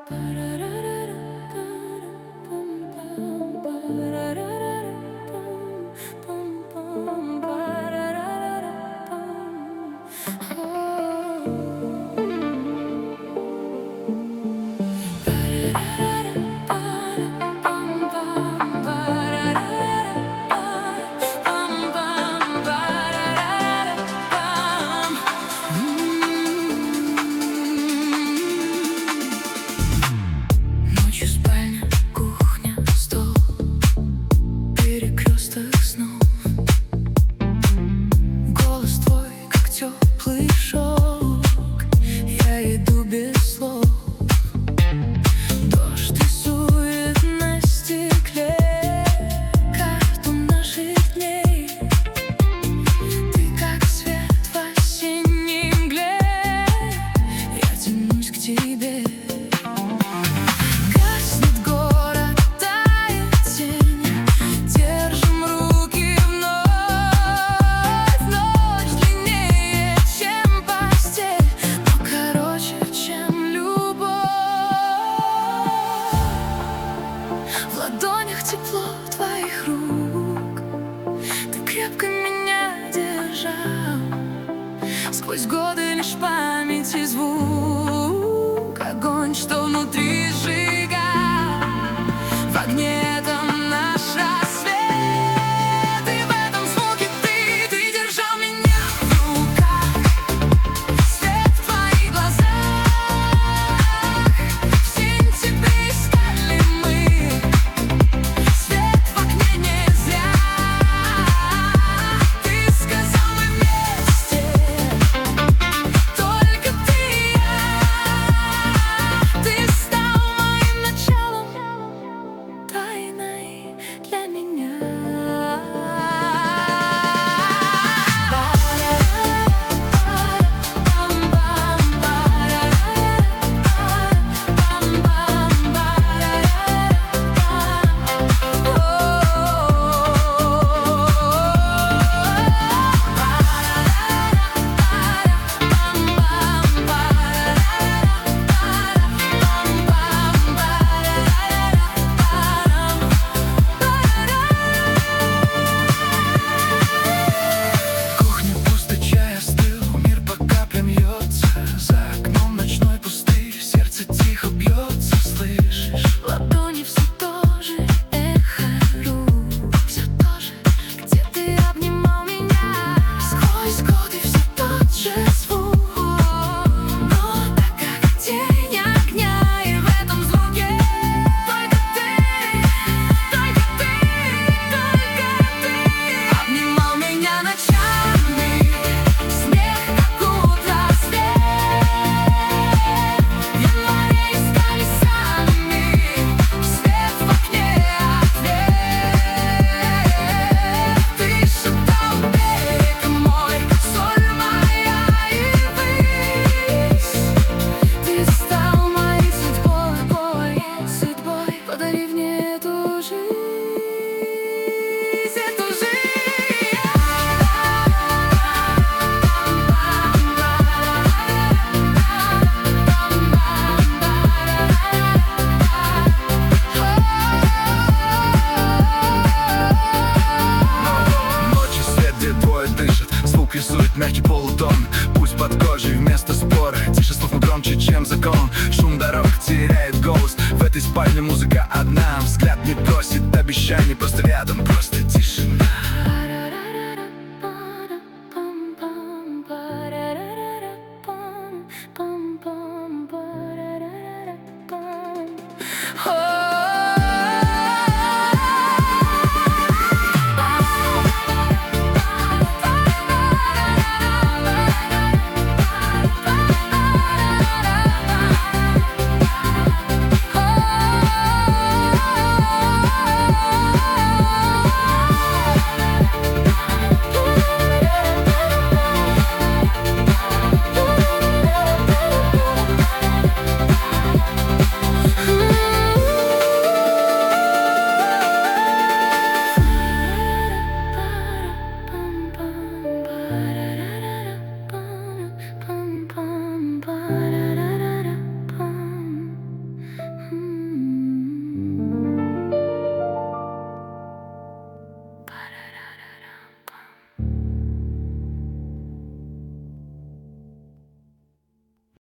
Ночью спальня, кухня, стол, перекресток снов. Голос твой, как теплый шелк, я иду без слов. Дождь рисует на стекле карту наших дней. Ты как свет в осенней мгле, я тянусь к тебе. В ладонях тепло твоих рук, ты крепко меня держал. Сквозь годы лишь память и звук, огонь, что внутри сжигал. В огне этом наш рассвет, и в этом звуке ты держал меня в руках. Свет в твоих глазах, в сентябре искали мы. Свет в окне не зря, ты сказал, мы вместе, только ты и я. Ты стал моим началом, тайной для меня. Рисует мягкий полутон, пусть под кожей вместо спора. Тише слов, но громче, чем закон. Шум дорог теряет голос. В этой спальне музыка одна. Взгляд не просит обещаний, просто рядом, просто